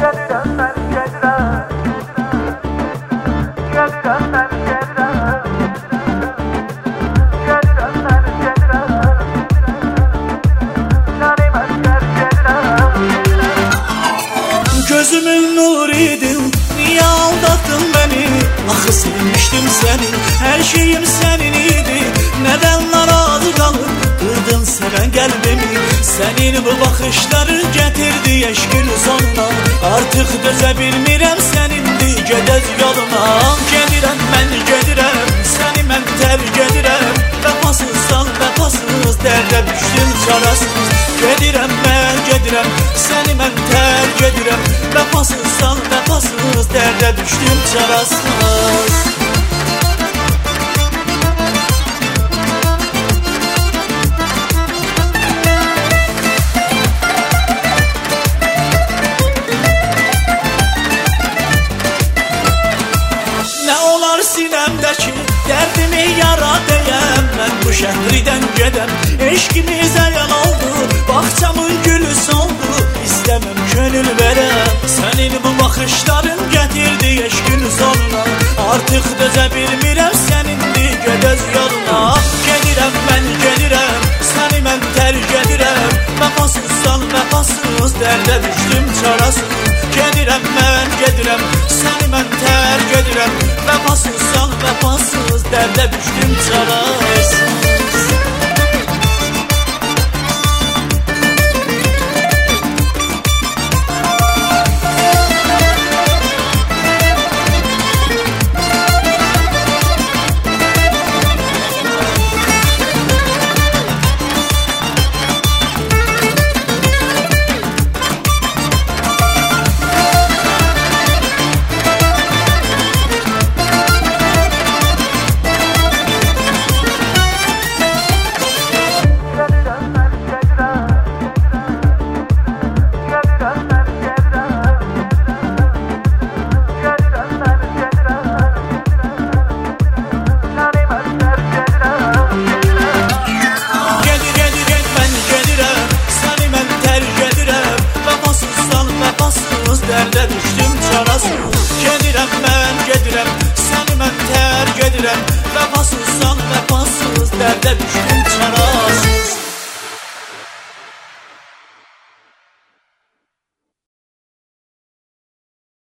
Gözümün nuruydu, niye aldattın beni? Axı sevmiştim seni, her şeyim senin idi. Neden narazı kalıp kırdın seven kalbimi? Senin bu bakışların getirdi eşkin sonuna. Artık döze bilmirəm senindir gedəz yoluna. Gedirəm mən gedirəm, seni mən tərk edirəm. Vəfasızsan vəfasız, dərdə düşdüm çarasız. Gedirəm mən gedirəm, seni mən tərk edirəm. Vəfasızsan vəfasız, dərdə düşdüm çarasız. Sinemdeki derdimi yara deyəm, mən bu şəhridən gedəm. Eşkimizə yan oldu, baxçamın gülü soldu. İstəməm könül verəm, sənin bu baxışların gətirdi eşkin sonuna. Artıq dözə bilmirəm sənindir gedəz yoluna. Gedirəm mən gedirəm, səni mən tərk edirəm. Vəfasızsan vəfasız, dərdə düşdüm çarasız. Gedirəm mən gedirəm, səni mən tərk edirəm. Vəfasızsan vəfasız, dərdə düşdüm çarasız. Dərdə düşdüm çarasız. Gedirəm mən gedirəm, səni mən tərk edirəm. Vəfasızsan vəfasız, dərdə düşdüm